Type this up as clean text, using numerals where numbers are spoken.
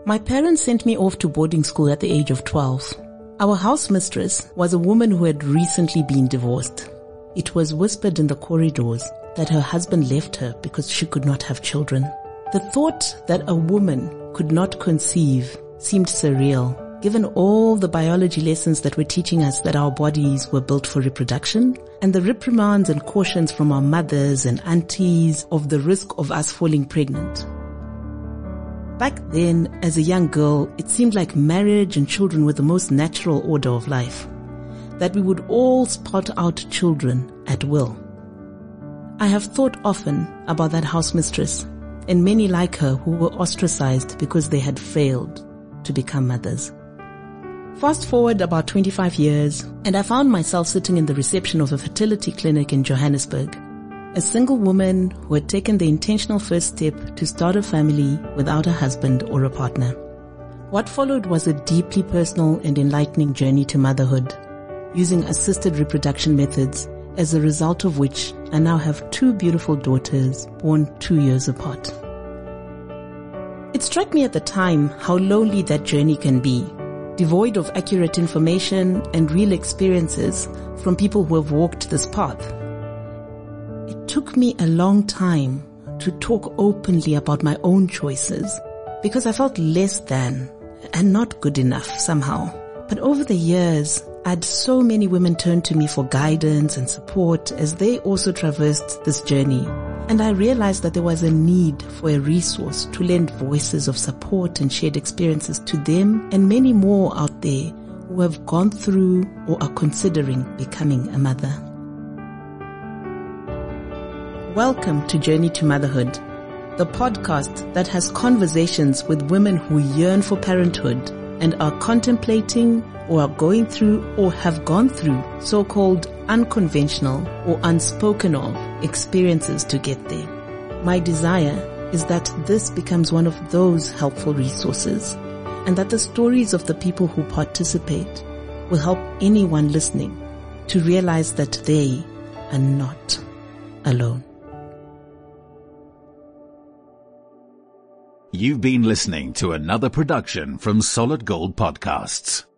My parents sent me off to boarding school at the age of 12. Our house mistress was a woman who had recently been divorced. It was whispered in the corridors that her husband left her because she could not have children. The thought that a woman could not conceive seemed surreal, given all the biology lessons that were teaching us that our bodies were built for reproduction, and the reprimands and cautions from our mothers and aunties of the risk of us falling pregnant. Back then, as a young girl, it seemed like marriage and children were the most natural order of life, that we would all spout out children at will. I have thought often about that house mistress and many like her who were ostracized because they had failed to become mothers. Fast forward about 25 years, and I found myself sitting in the reception of a fertility clinic in Johannesburg. A single woman who had taken the intentional first step to start a family without a husband or a partner. What followed was a deeply personal and enlightening journey to motherhood, using assisted reproduction methods, as a result of which I now have 2 beautiful daughters born 2 years apart. It struck me at the time how lonely that journey can be, devoid of accurate information and real experiences from people who have walked this path. It took me a long time to talk openly about my own choices because I felt less than and not good enough somehow. But over the years, I had so many women turn to me for guidance and support as they also traversed this journey. And I realized that there was a need for a resource to lend voices of support and shared experiences to them and many more out there who have gone through or are considering becoming a mother. Welcome to Journey to Motherhood, the podcast that has conversations with women who yearn for parenthood and are contemplating or are going through or have gone through so-called unconventional or unspoken of experiences to get there. My desire is that this becomes one of those helpful resources and that the stories of the people who participate will help anyone listening to realize that they are not alone. You've been listening to another production from Solid Gold Podcasts.